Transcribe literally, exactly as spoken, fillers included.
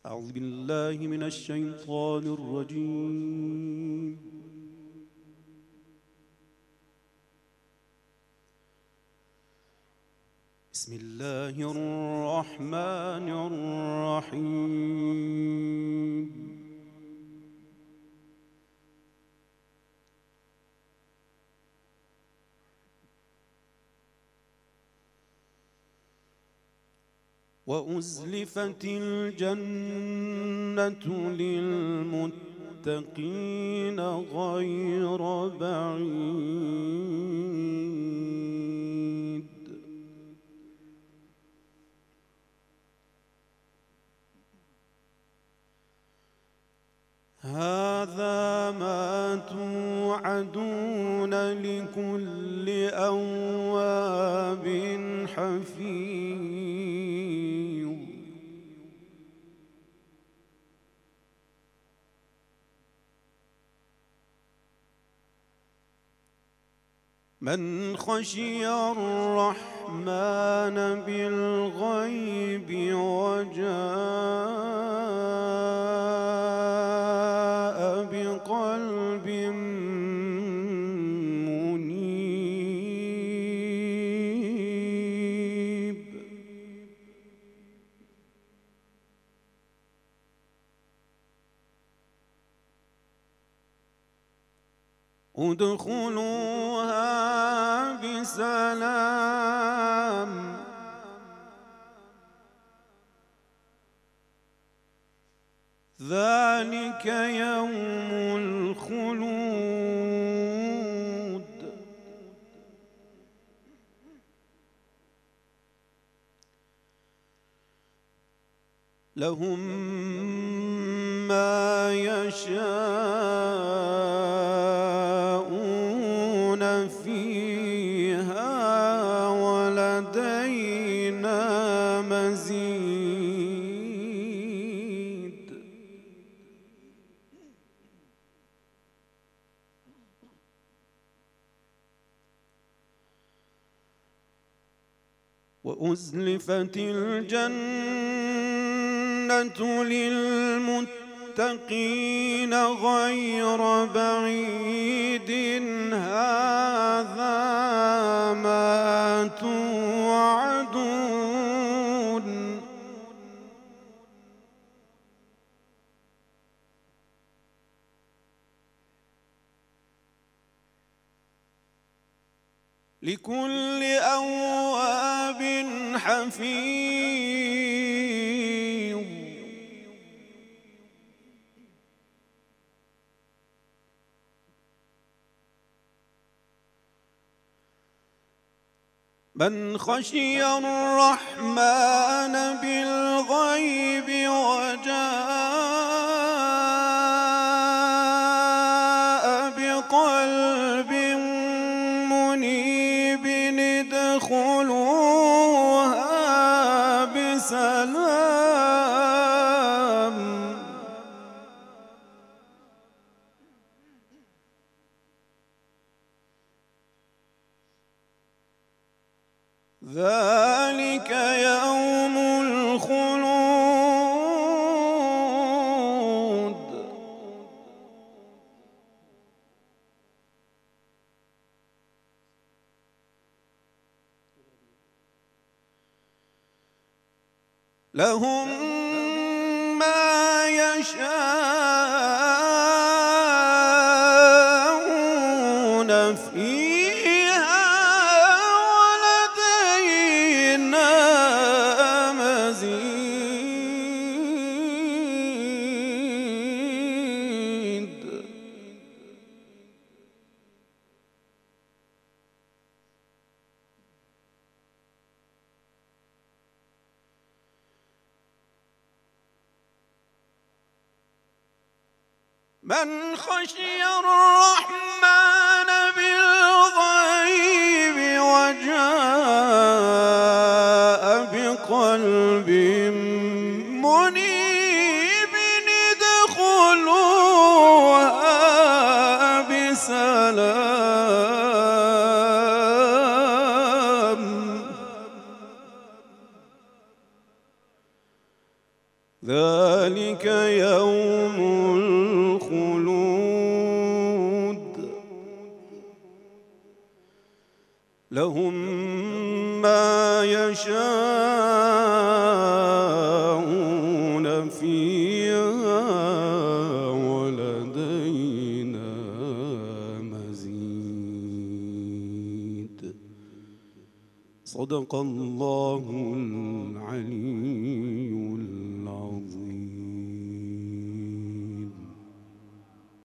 أعوذ بالله من الشيطان الرجيم. بسم الله الرحمن الرحيم. وأزلفت الجنة للمتقين غير بعيد. هذا ما توعدون لكل أواب حفيظ. من خشي الرحمن بالغيب وجاء بقلب منيب. ادخلوها بسلام ذلك يوم الخلود. لهم ما يشاءون فيها ولدينا مزيد. وأزلفت الجنة للمتقين غير بعيد. هذا ما توعدون لكل أواب حفيظ. من خشي الرحمن بالغيب وجاء بقلب منيب ادخلوها بسلام ذلك يوم الخلود. لهم ما يشاءون فيها ولدينا مزيد. من خشي الرحمن بالغيب وجاء بقلب منيب ادخلوها بسلام ذلك يوم الخلود لهم ما يشاءون فيها ولدينا مزيد. صدق الله العلي العظيم.